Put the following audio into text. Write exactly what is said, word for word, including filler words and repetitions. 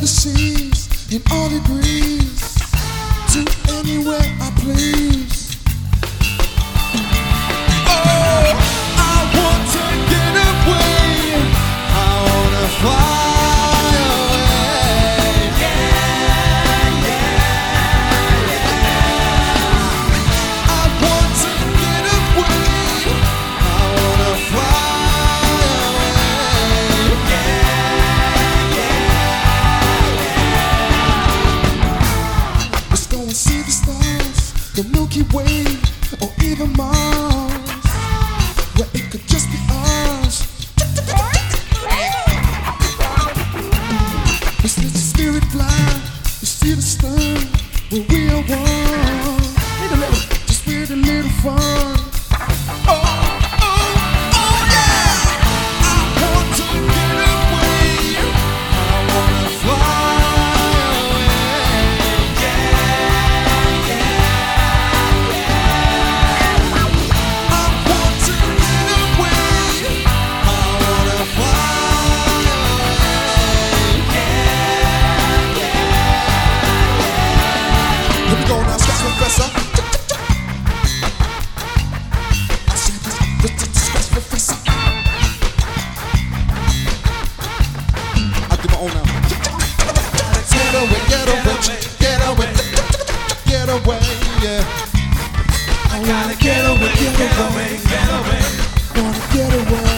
the seas in all degrees to anywhere I please. Oh, I want to get away. I wanna fly away. Yeah, yeah, yeah. I want to get away. I wanna fly away. Yeah, yeah, yeah. Let's go and see the stars, the Milky Way, or even Mars, where it could just be us. Let's let the spirit fly. You see the stars where we are one. Need a little, just with a little fun. Oh, oh, oh yeah! I want to get away. I wanna fly away. Yeah, yeah, yeah. I want to get away. I wanna fly away. Yeah, yeah, yeah. Here we go now, Stress Professor. I said this, this, this, Stress Professor. I do my own now. Get away, get away, get away, get away, yeah. I wanna get away, get away, get away, wanna get away.